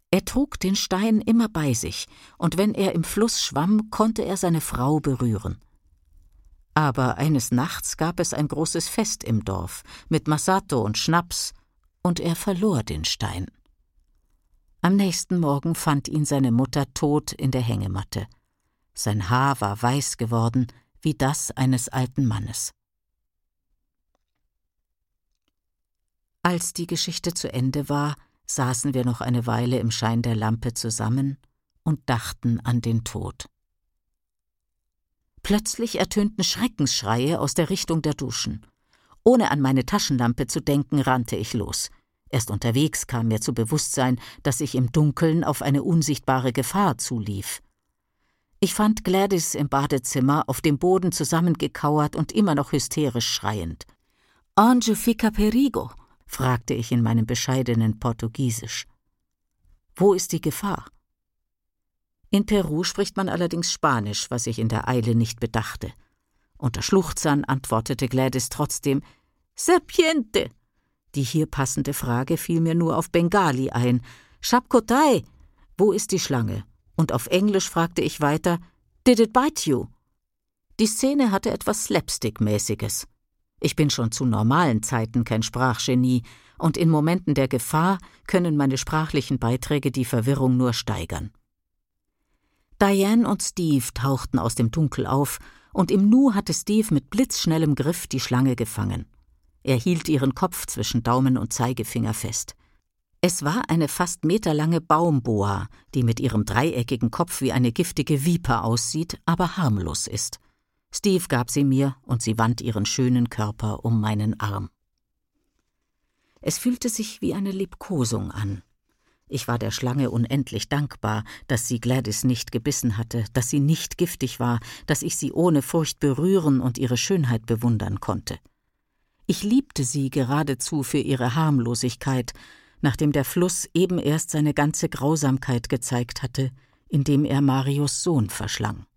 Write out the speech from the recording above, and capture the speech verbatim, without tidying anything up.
Er trug den Stein immer bei sich, und wenn er im Fluss schwamm, konnte er seine Frau berühren. Aber eines Nachts gab es ein großes Fest im Dorf, mit Masato und Schnaps, und er verlor den Stein. Am nächsten Morgen fand ihn seine Mutter tot in der Hängematte. Sein Haar war weiß geworden, wie das eines alten Mannes. Als die Geschichte zu Ende war, saßen wir noch eine Weile im Schein der Lampe zusammen und dachten an den Tod. Plötzlich ertönten Schreckensschreie aus der Richtung der Duschen. Ohne an meine Taschenlampe zu denken, rannte ich los. Erst unterwegs kam mir zu Bewusstsein, dass ich im Dunkeln auf eine unsichtbare Gefahr zulief. Ich fand Gladys im Badezimmer auf dem Boden zusammengekauert und immer noch hysterisch schreiend. »Onde fica perigo?« fragte ich in meinem bescheidenen Portugiesisch. »Wo ist die Gefahr?« In Peru spricht man allerdings Spanisch, was ich in der Eile nicht bedachte. Unter Schluchzern antwortete Gladys trotzdem »Serpiente«. Die hier passende Frage fiel mir nur auf Bengali ein. »Chapkotai«, wo ist die Schlange? Und auf Englisch fragte ich weiter »Did it bite you?« Die Szene hatte etwas Slapstick-mäßiges. Ich bin schon zu normalen Zeiten kein Sprachgenie, und in Momenten der Gefahr können meine sprachlichen Beiträge die Verwirrung nur steigern. Diane und Steve tauchten aus dem Dunkel auf, und im Nu hatte Steve mit blitzschnellem Griff die Schlange gefangen. Er hielt ihren Kopf zwischen Daumen und Zeigefinger fest. Es war eine fast meterlange Baumboa, die mit ihrem dreieckigen Kopf wie eine giftige Viper aussieht, aber harmlos ist. Steve gab sie mir, und sie wand ihren schönen Körper um meinen Arm. Es fühlte sich wie eine Liebkosung an. Ich war der Schlange unendlich dankbar, dass sie Gladys nicht gebissen hatte, dass sie nicht giftig war, dass ich sie ohne Furcht berühren und ihre Schönheit bewundern konnte. Ich liebte sie geradezu für ihre Harmlosigkeit, nachdem der Fluss eben erst seine ganze Grausamkeit gezeigt hatte, indem er Marios Sohn verschlang.